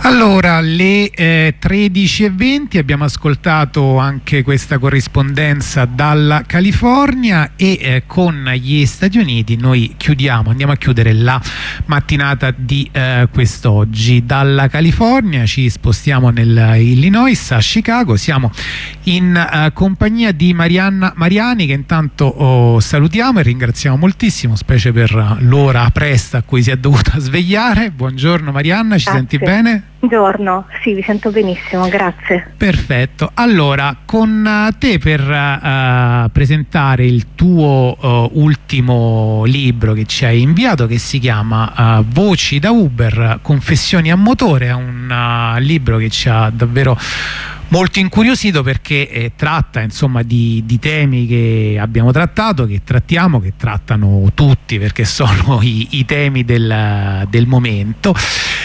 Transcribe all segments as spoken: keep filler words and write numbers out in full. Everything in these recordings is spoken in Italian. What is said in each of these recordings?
Allora, le eh, tredici e venti abbiamo ascoltato anche questa corrispondenza dalla California e eh, con gli Stati Uniti noi chiudiamo, andiamo a chiudere la mattinata di eh, quest'oggi. Dalla California ci spostiamo nell'Illinois, a Chicago. Siamo in eh, compagnia di Marianna Mariani, che intanto oh, salutiamo e ringraziamo moltissimo, specie per l'ora presta a cui si è dovuta svegliare. Buongiorno Marianna, ci Grazie. Senti bene? Buongiorno, sì, vi sento benissimo, grazie. Perfetto, allora con te per uh, presentare il tuo uh, ultimo libro che ci hai inviato, che si chiama uh, Voci da Uber, confessioni a motore. È un uh, libro che ci ha davvero molto incuriosito perché eh, tratta insomma di, di temi che abbiamo trattato, che trattiamo, che trattano tutti, perché sono i, i temi del, del momento.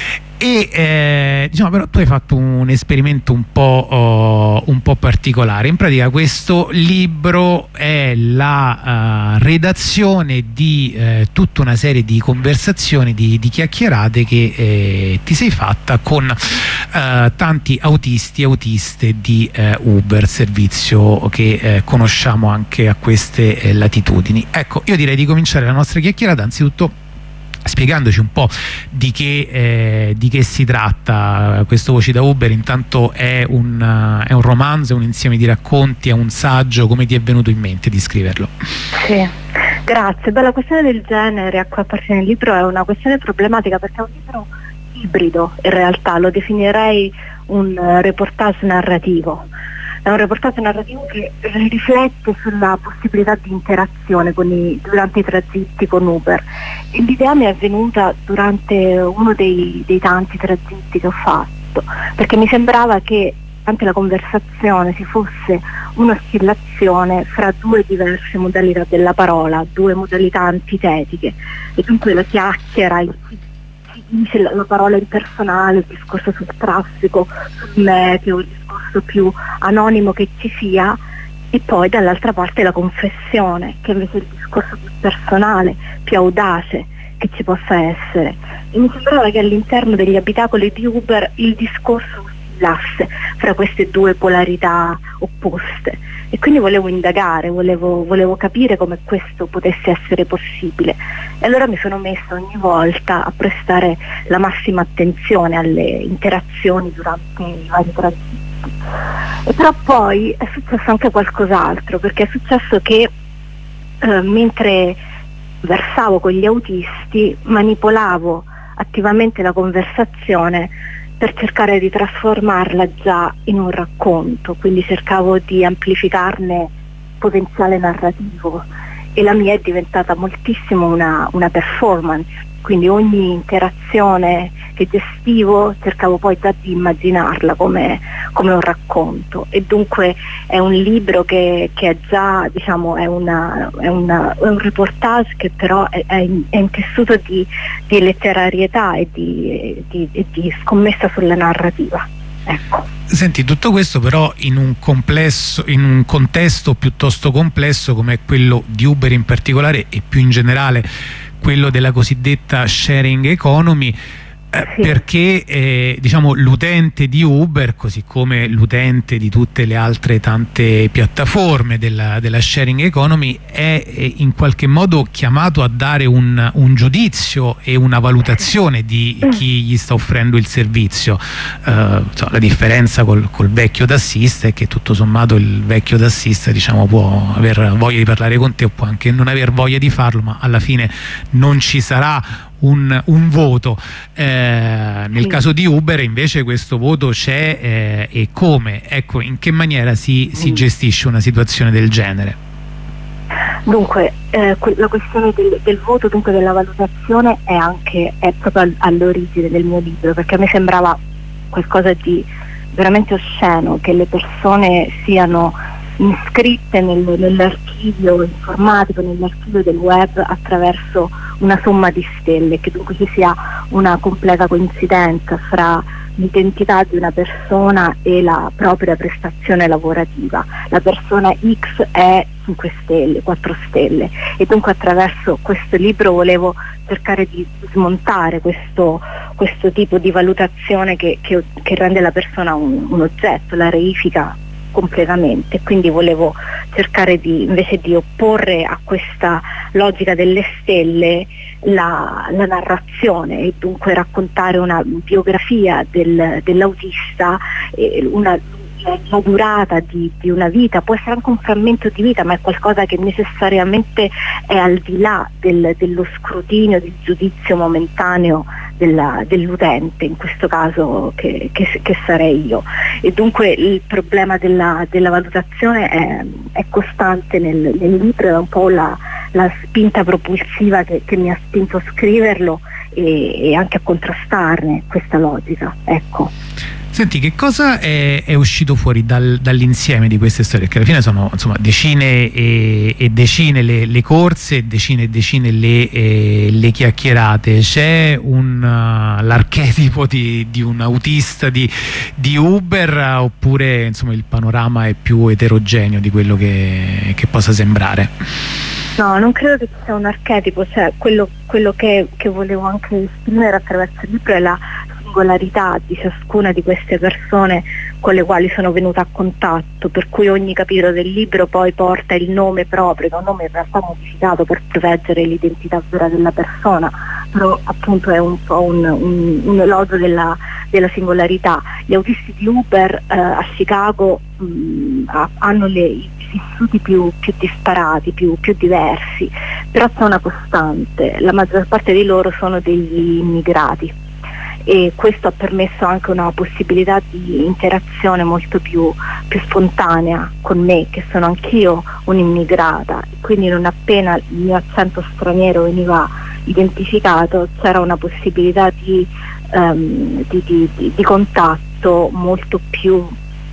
E eh, diciamo, però tu hai fatto un esperimento un po', oh, un po' particolare. In pratica questo libro è la uh, redazione di eh, tutta una serie di conversazioni, di, di chiacchierate che eh, ti sei fatta con uh, tanti autisti e autiste di eh, Uber, servizio che eh, conosciamo anche a queste eh, latitudini. Ecco, io direi di cominciare la nostra chiacchierata anzitutto spiegandoci un po' di che, eh, di che si tratta. Questo Voci da Uber intanto è un, uh, è un romanzo, è un insieme di racconti, è un saggio. Come ti è venuto in mente di scriverlo? Sì, grazie. Beh, la questione del genere a cui appartiene il libro è una questione problematica perché è un libro ibrido, in realtà lo definirei un uh, reportage narrativo. È un reportage narrativo che riflette sulla possibilità di interazione con i, durante i tragitti con Uber. E l'idea mi è venuta durante uno dei, dei tanti tragitti che ho fatto, perché mi sembrava che durante la conversazione ci fosse un'oscillazione fra due diverse modalità della parola, due modalità antitetiche, e dunque la chiacchiera, il dice la, la parola impersonale, il discorso sul traffico, sul meteo, il discorso più anonimo che ci sia, e poi dall'altra parte la confessione, che invece è il discorso più personale, più audace che ci possa essere. E mi sembrava che all'interno degli abitacoli di Uber il discorso oscillasse fra queste due polarità opposte, e quindi volevo indagare, volevo, volevo capire come questo potesse essere possibile, e allora mi sono messa ogni volta a prestare la massima attenzione alle interazioni durante i vari tragitti. E però poi è successo anche qualcos'altro, perché è successo che eh, mentre conversavo con gli autisti manipolavo attivamente la conversazione per cercare di trasformarla già in un racconto, quindi cercavo di amplificarne potenziale narrativo, e la mia è diventata moltissimo una, una performance, quindi ogni interazione che gestivo cercavo poi già di immaginarla come, come un racconto, e dunque è un libro che, che è già, diciamo, è, una, è, una, è un reportage che però è, è, è intessuto di, di letterarietà e di, di, di scommessa sulla narrativa. Ecco. Senti, tutto questo però in un complesso, in un contesto piuttosto complesso come quello di Uber in particolare, e più in generale quello della cosiddetta sharing economy, eh, sì. perché eh, diciamo l'utente di Uber, così come l'utente di tutte le altre tante piattaforme della, della sharing economy, è, è in qualche modo chiamato a dare un, un giudizio e una valutazione di chi gli sta offrendo il servizio. Eh, so, la differenza col, col vecchio tassista è che tutto sommato il vecchio tassista, diciamo, può aver voglia di parlare con te o può anche non aver voglia di farlo, ma alla fine non ci sarà Un, un voto. Eh, nel sì. caso di Uber invece questo voto c'è, eh, e come? Ecco, in che maniera si, si gestisce una situazione del genere? Dunque, eh, la questione del, del voto, dunque della valutazione, è anche è proprio all'origine del mio libro, perché a me sembrava qualcosa di veramente osceno che le persone siano iscritte nel, nell'archivio informatico, nell'archivio del web attraverso una somma di stelle, che dunque ci sia una completa coincidenza fra l'identità di una persona e la propria prestazione lavorativa. La persona X è cinque stelle, quattro stelle, e dunque attraverso questo libro volevo cercare di smontare questo, questo tipo di valutazione che, che, che rende la persona un, un oggetto, la reifica completamente. Quindi volevo cercare di, invece di opporre a questa logica delle stelle, la, la narrazione, e dunque raccontare una biografia del, dell'autista, eh, una la durata di, di una vita, può essere anche un frammento di vita, ma è qualcosa che necessariamente è al di là del, dello scrutinio, del giudizio momentaneo della, dell'utente, in questo caso che, che, che sarei io. E dunque il problema della, della valutazione è, è costante nel, nel libro, è un po' la, la spinta propulsiva che, che mi ha spinto a scriverlo e, e anche a contrastarne questa logica. Ecco. Senti, che cosa è, è uscito fuori dal, dall'insieme di queste storie? Che alla fine sono, insomma, decine e, e decine le, le corse, decine e decine le, eh, le chiacchierate. C'è un, uh, l'archetipo di, di un autista di, di Uber, uh, oppure insomma il panorama è più eterogeneo di quello che, che possa sembrare? No, non credo che ci sia un archetipo, cioè quello, quello che, che volevo anche esprimere attraverso il libro è la singolarità di ciascuna di queste persone con le quali sono venuta a contatto, per cui ogni capitolo del libro poi porta il nome proprio, un nome in realtà modificato per proteggere l'identità vera della persona, però appunto è un po' un, un, un elogio della, della singolarità. Gli autisti di Uber eh, a Chicago mh, hanno le, i vissuti più, più disparati, più, più diversi, però c'è una costante: la maggior parte di loro sono degli immigrati, e questo ha permesso anche una possibilità di interazione molto più, più spontanea con me, che sono anch'io un'immigrata, quindi non appena il mio accento straniero veniva identificato c'era una possibilità di, um, di, di, di, di contatto molto più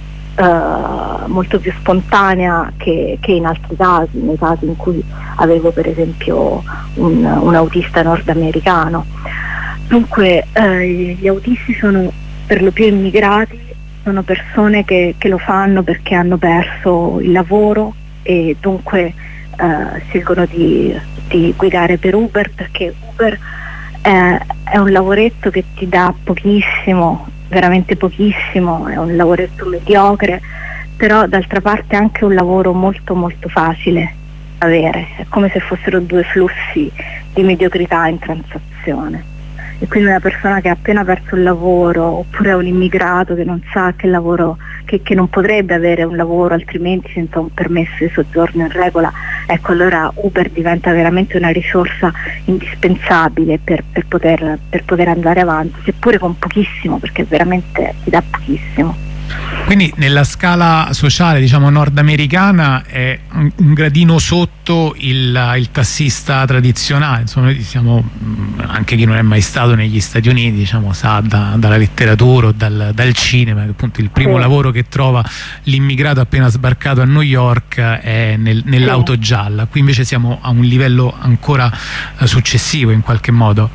Uh, molto più spontanea che, che in altri casi, nei casi in cui avevo per esempio un, un autista nordamericano. Dunque eh, gli autisti sono per lo più immigrati, sono persone che, che lo fanno perché hanno perso il lavoro e dunque eh, scelgono di, di guidare per Uber, perché Uber eh, è un lavoretto che ti dà pochissimo, veramente pochissimo, è un lavoretto mediocre, però d'altra parte è anche un lavoro molto molto facile da avere, è come se fossero due flussi di mediocrità in transazione. E quindi una persona che ha appena perso il lavoro, oppure è un immigrato che non sa che lavoro, che, che non potrebbe avere un lavoro altrimenti senza un permesso di soggiorno in regola, ecco, allora Uber diventa veramente una risorsa indispensabile per, per, poter, per poter andare avanti, seppure con pochissimo, perché veramente ti dà pochissimo. Quindi nella scala sociale, diciamo, nordamericana è un, un gradino sotto il, il tassista tradizionale. Insomma, noi siamo, anche chi non è mai stato negli Stati Uniti, diciamo, sa da, dalla letteratura o dal, dal cinema che appunto il primo sì. lavoro che trova l'immigrato appena sbarcato a New York è nel, nell'auto sì. gialla. Qui invece siamo a un livello ancora uh, successivo in qualche modo.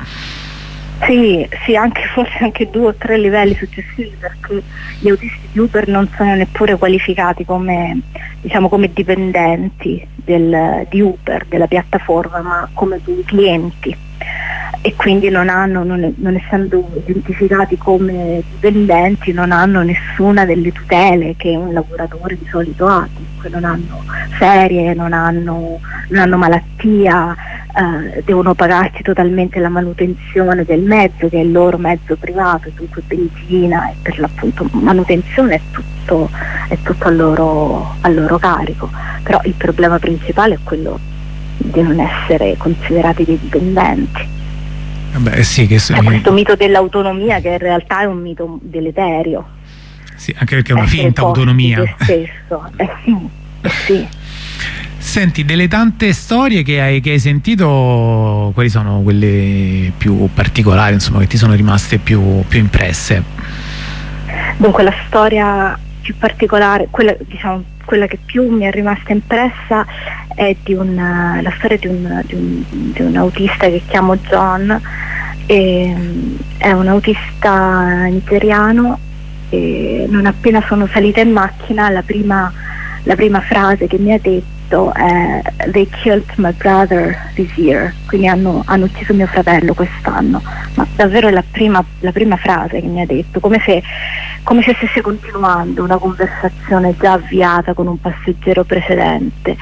Sì, sì, anche forse anche due o tre livelli successivi, perché gli autisti di Uber non sono neppure qualificati come, diciamo, come dipendenti del, di Uber, della piattaforma, ma come dei clienti, e quindi non hanno, non, non essendo identificati come dipendenti, non hanno nessuna delle tutele che un lavoratore di solito ha, non hanno ferie, non hanno, non hanno malattia, eh, devono pagarsi totalmente la manutenzione del mezzo, che è il loro mezzo privato, dunque benzina, e per l'appunto manutenzione è tutto, è tutto a loro, a loro carico. Però il problema principale è quello di non essere considerati dei dipendenti. Vabbè, sì, che è questo mito dell'autonomia, che in realtà è un mito deleterio. Sì, anche perché è una essere finta autonomia. Stesso. Eh sì, eh sì. Senti, delle tante storie che hai, che hai sentito, quali sono quelle più particolari, insomma, che ti sono rimaste più, più impresse? Dunque, la storia più particolare, quella, diciamo, quella che più mi è rimasta impressa è di un, la storia di un, di, un, di un autista che chiamo John, E, è un autista nigeriano e non appena sono salita in macchina la prima, la prima frase che mi ha detto è "They killed my brother this year", quindi hanno, hanno ucciso mio fratello quest'anno. Ma davvero è la prima, la prima frase che mi ha detto, come se, come se stesse continuando una conversazione già avviata con un passeggero precedente,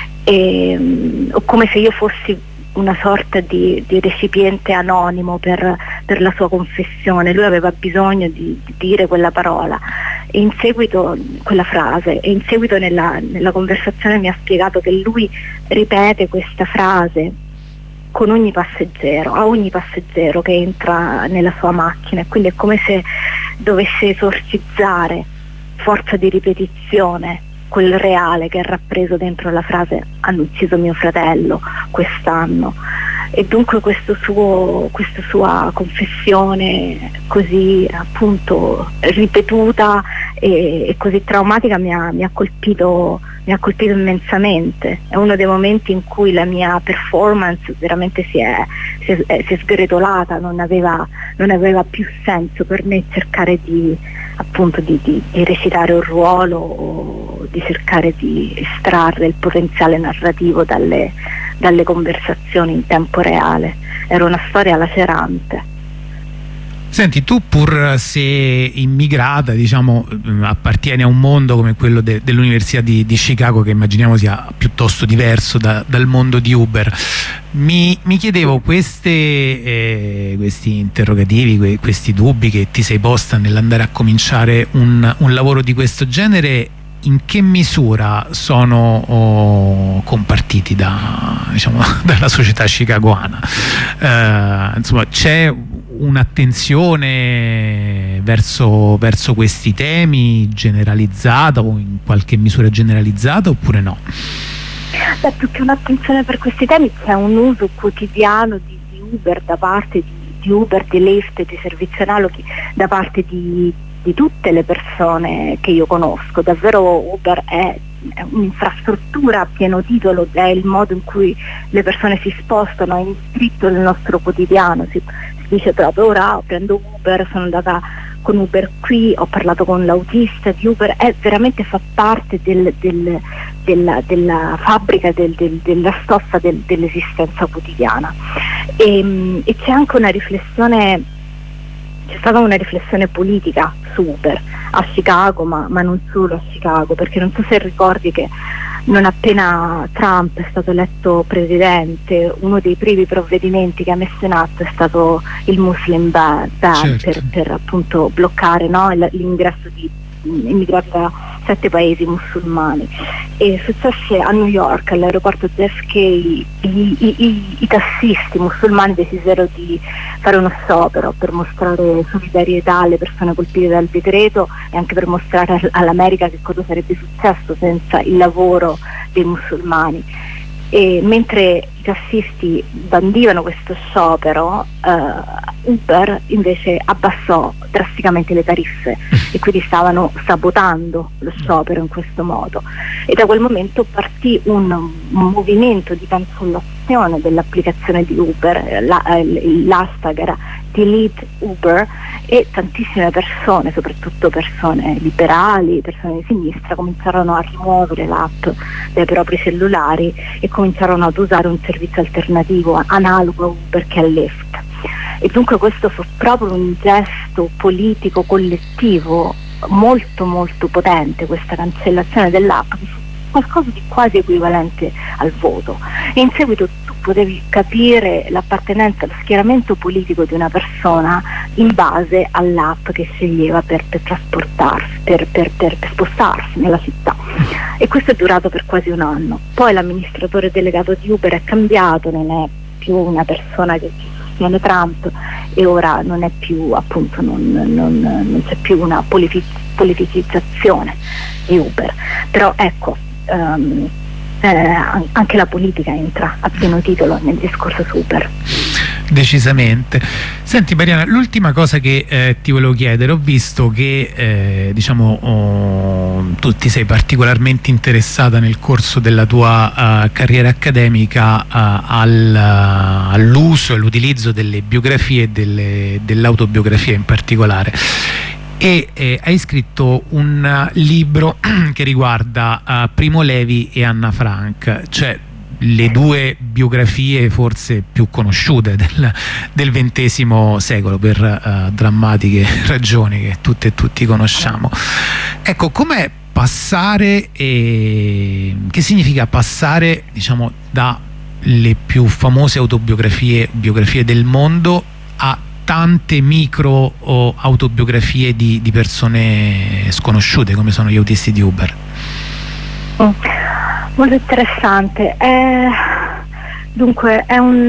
e, o come se io fossi una sorta di, di recipiente anonimo per, per la sua confessione. Lui aveva bisogno di, di dire quella parola e in seguito quella frase e in seguito nella, nella conversazione mi ha spiegato che lui ripete questa frase con ogni passeggero, a ogni passeggero che entra nella sua macchina, e quindi è come se dovesse esorcizzare, forza di ripetizione, quel reale che è rappreso dentro la frase "hanno ucciso mio fratello quest'anno". E dunque questo suo, questa sua confessione così appunto ripetuta e, e così traumatica mi ha, mi ha colpito mi ha colpito immensamente. È uno dei momenti in cui la mia performance veramente si è, si è, si è sgretolata, non aveva, non aveva più senso per me cercare di appunto di, di, di recitare un ruolo o di cercare di estrarre il potenziale narrativo dalle, dalle conversazioni in tempo reale. Era una storia lacerante. Senti, tu pur se immigrata, diciamo, appartieni a un mondo come quello de, dell'Università di, di Chicago, che immaginiamo sia piuttosto diverso da, dal mondo di Uber. Mi, mi chiedevo queste, eh, questi interrogativi, que, questi dubbi che ti sei posta nell'andare a cominciare un, un lavoro di questo genere, in che misura sono oh, compartiti da, diciamo, dalla società chicagoana? Eh, insomma, c'è un'attenzione verso, verso questi temi generalizzata o in qualche misura generalizzata oppure no? Beh, più che un'attenzione per questi temi c'è un uso quotidiano di, di Uber da parte di, di Uber, di Lyft, di servizi analoghi da parte di, di tutte le persone che io conosco. Davvero Uber è, è un'infrastruttura a pieno titolo, è il modo in cui le persone si spostano, è iscritto nel nostro quotidiano. Si, dice proprio ora prendo Uber, sono andata con Uber qui, ho parlato con l'autista di Uber, è veramente fa parte del, del, della, della fabbrica del, del, della stoffa del, dell'esistenza quotidiana. E, e c'è anche una riflessione, c'è stata una riflessione politica su Uber a Chicago, ma, ma non solo a Chicago, perché non so se ricordi che non appena Trump è stato eletto presidente, uno dei primi provvedimenti che ha messo in atto è stato il Muslim ban, ban certo. per, per appunto bloccare, no, l'ingresso di immigrati da sette paesi musulmani. E successe a New York, all'aeroporto J F K, i, i, i, i tassisti musulmani decisero di fare uno sciopero per mostrare solidarietà alle persone colpite dal decreto e anche per mostrare all'America che cosa sarebbe successo senza il lavoro dei musulmani. E mentre i tassisti bandivano questo sciopero, uh, Uber invece abbassò drasticamente le tariffe e quindi stavano sabotando lo sciopero in questo modo, e da quel momento partì un, un movimento di cancellazione dell'applicazione di Uber. La, l'hashtag era Delete Uber e tantissime persone, soprattutto persone liberali, persone di sinistra, cominciarono a rimuovere l'app dai propri cellulari e cominciarono ad usare un servizio alternativo analogo a Uber, che è Lyft. E dunque questo fu proprio un gesto politico collettivo molto molto potente, questa cancellazione dell'app, che fu qualcosa di quasi equivalente al voto. E in seguito tu potevi capire l'appartenenza, lo schieramento politico di una persona in base all'app che sceglieva per, per trasportarsi, per, per, per, per spostarsi nella città. E questo è durato per quasi un anno. Poi l'amministratore delegato di Uber è cambiato, non è più una persona che sostiene Trump e ora non è più, appunto, non, non, non c'è più una politiz- politicizzazione di Uber. Però ecco, um, eh, anche la politica entra a pieno titolo nel discorso su Uber. Decisamente. Senti Mariana, l'ultima cosa che eh, ti volevo chiedere, ho visto che eh, diciamo oh, tu ti sei particolarmente interessata nel corso della tua uh, carriera accademica uh, al, uh, all'uso e all'utilizzo delle biografie e delle, dell'autobiografia in particolare, e eh, hai scritto un uh, libro che riguarda uh, Primo Levi e Anna Frank, cioè le due biografie forse più conosciute del, del ventesimo secolo per uh, drammatiche ragioni che tutte e tutti conosciamo. Ecco, com'è passare, e che significa passare, diciamo, dalle più famose autobiografie biografie del mondo a tante micro o autobiografie di, di persone sconosciute come sono gli autisti di Uber? Mm. Molto interessante. Eh, dunque è un,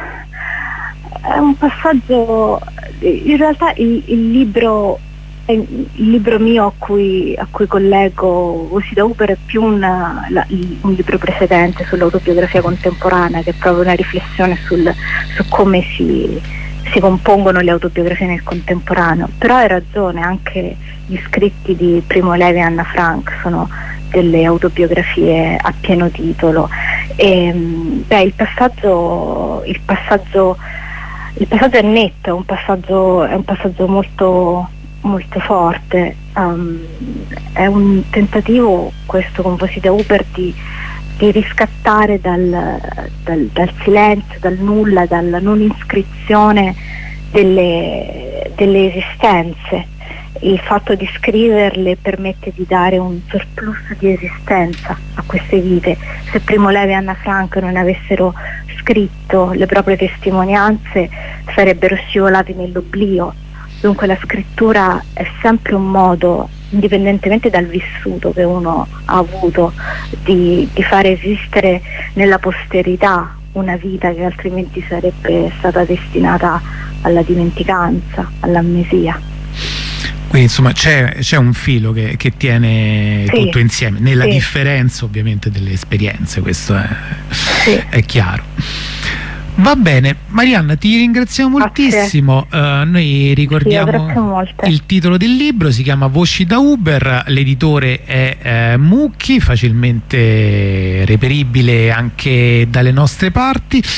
è un passaggio, in realtà il, il libro il libro mio a cui, a cui collego Voci da Uber è più una, la, un libro precedente sull'autobiografia contemporanea, che è proprio una riflessione sul, su come si, si compongono le autobiografie nel contemporaneo. Però hai ragione, anche gli scritti di Primo Levi e Anna Frank sono delle autobiografie a pieno titolo. E, beh, il passaggio il passaggio il passaggio è netto, è un passaggio, è un passaggio molto molto forte. Um, è un tentativo, questo con Voci da Uber, di, di riscattare dal, dal, dal silenzio, dal nulla, dalla non iscrizione delle, delle esistenze. Il fatto di scriverle permette di dare un surplus di esistenza a queste vite. Se Primo Levi e Anna Frank non avessero scritto le proprie testimonianze, sarebbero scivolati nell'oblio. Dunque la scrittura è sempre un modo, indipendentemente dal vissuto che uno ha avuto, di, di fare esistere nella posterità una vita che altrimenti sarebbe stata destinata alla dimenticanza, all'amnesia. Quindi insomma c'è, c'è un filo che, che tiene sì, tutto insieme, nella sì. differenza ovviamente delle esperienze, questo è, sì. è chiaro. Va bene, Marianna, ti ringraziamo moltissimo. Uh, noi ricordiamo sì, il titolo del libro, si chiama Voci da Uber, l'editore è eh, Mucchi, facilmente reperibile anche dalle nostre parti.